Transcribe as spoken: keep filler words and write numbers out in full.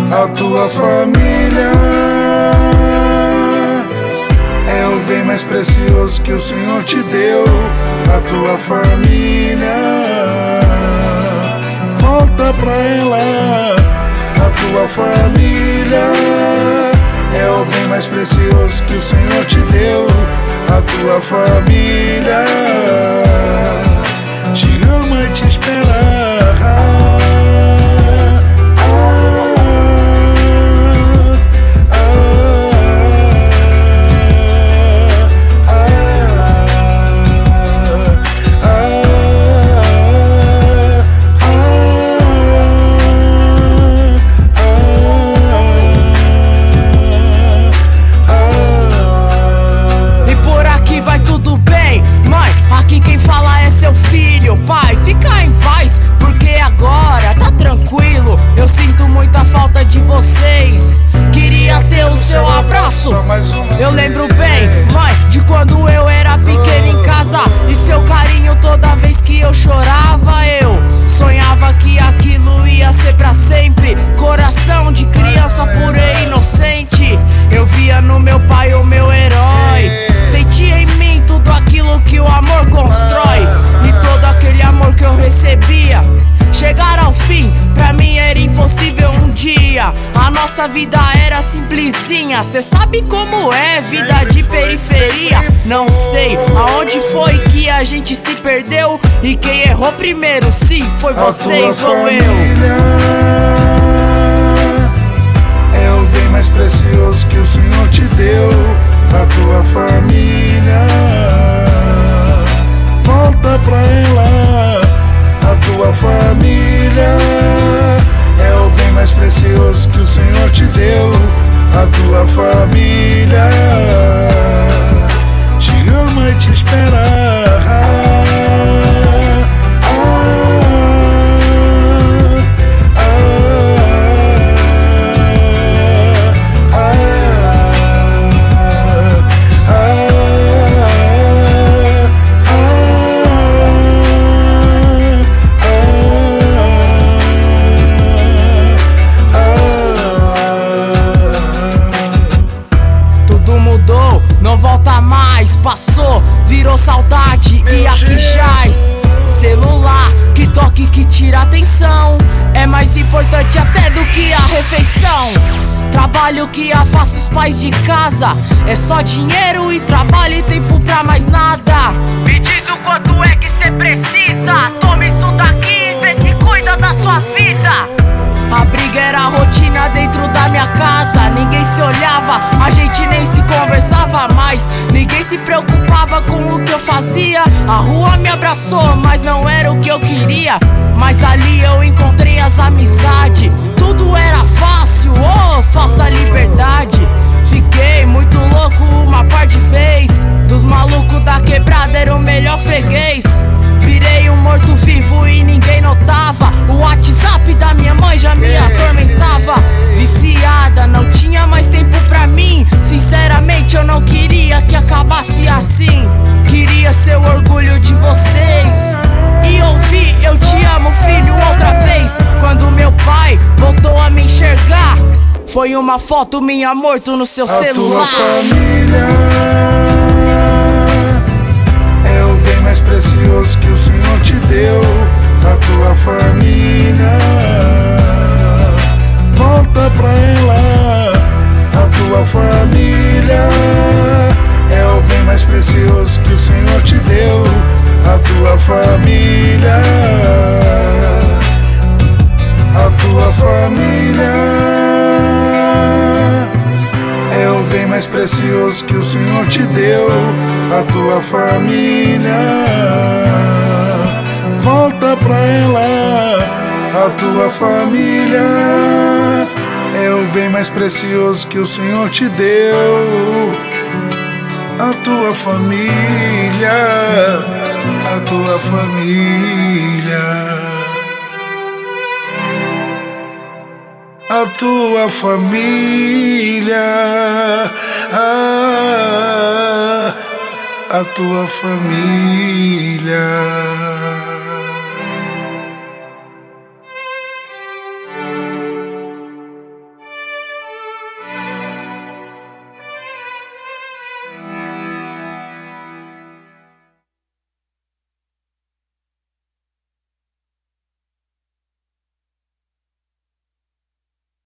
A tua família é o bem mais precioso que o Senhor te deu. A tua família, volta pra ela. A tua família é o bem mais precioso que o Senhor te deu. A tua família te ama e te espera. Aqui quem fala é seu filho, pai, fica em paz, porque agora tá tranquilo. Eu sinto muita falta de vocês, queria ter o seu abraço. Eu lembro bem, mãe, de quando eu era pequeno em casa, e seu carinho toda vez que eu chorava. Eu sonhava que aquilo ia ser pra sempre. Coração de criança pura e inocente, eu via no meu pai o meu herói. Sentia em mim tudo aquilo que o amor constrói, e todo aquele amor que eu recebia. Chegar ao fim, pra mim era impossível um dia. A nossa vida era simplesinha, cê sabe como é, vida de periferia. Não sei aonde foi que a gente se perdeu, e quem errou primeiro, sim, foi vocês ou eu. É o bem mais precioso que o Senhor te deu. A tua família, volta pra ela. A tua família é o bem mais precioso que o Senhor te deu. A tua família te ama e te espera. Não volta mais, passou, virou saudade. Meu e aqui jaz celular, que toque, que tira atenção. É mais importante até do que a refeição. Trabalho que afasta os pais de casa, é só dinheiro e trabalho e tempo pra mais nada. Me diz o quanto é que cê precisa, toma isso daqui e vê se cuida da sua vida. A briga era a rotina dentro da minha casa. Ninguém se olhava, a gente nem se conversava mais. Ninguém se preocupava com o que eu fazia. A rua me abraçou, mas não era o que eu queria. Mas ali eu encontrei as amizades. Tudo era fácil, oh, falsa liberdade. Fiquei muito louco uma par de vez. Dos malucos da quebrada era o melhor freguês. Virei um morto-vivo e ninguém notava. O WhatsApp da minha mãe já me atormentava. Viciada, não tinha mais tempo pra mim. Sinceramente eu não queria que acabasse assim. Queria ser o orgulho de vocês e ouvir eu te amo, filho, outra vez. Quando meu pai voltou a me enxergar, foi uma foto minha morto no seu a celular. A tua família é o bem mais precioso que o Senhor te deu. A tua família, volta pra ela. A tua família é o bem mais precioso que o Senhor te deu. A tua família, a tua família é o bem mais precioso que o Senhor te deu. A tua família, volta pra ela. A tua família é o bem mais precioso que o Senhor te deu. A tua família, a tua família, a tua família, a, a tua família.